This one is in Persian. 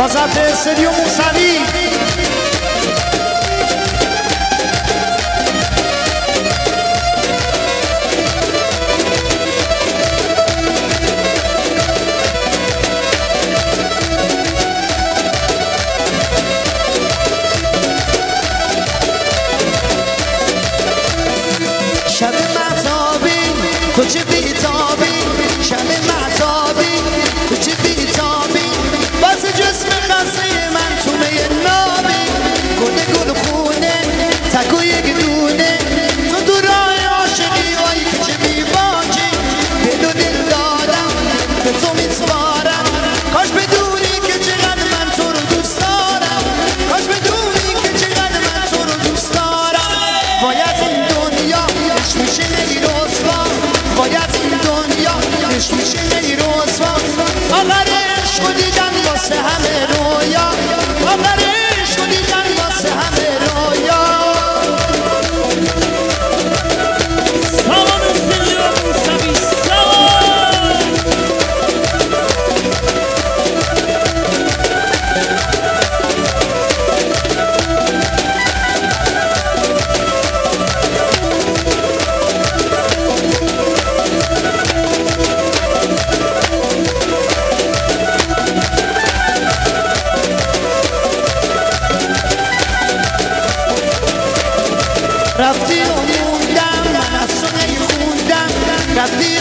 حضرت استدیو موسوی شب مهتابی تو چه بیتابی شب مهتابی تو چه بیتابی باز جسم خسته من تو می نابی گل خونه تکو یک دونه تو تو راه عاشقی هایی که چه بیباکی دل و دل دادم به تو میسپارم کاش بدونی که چقدر من تو رو دوست دارم کاش بدونی که چقدر من تو رو دوست دارم باید این دنیا میشه ای رسوا باید این دنیا میشه ای رسوا آخر عشق دیدن واسه همه رویا آخر عشق دیدن واسه همه رویا سلام استدیو موسوی سلام رفتی و موندم من از تو نیخوندم رفتی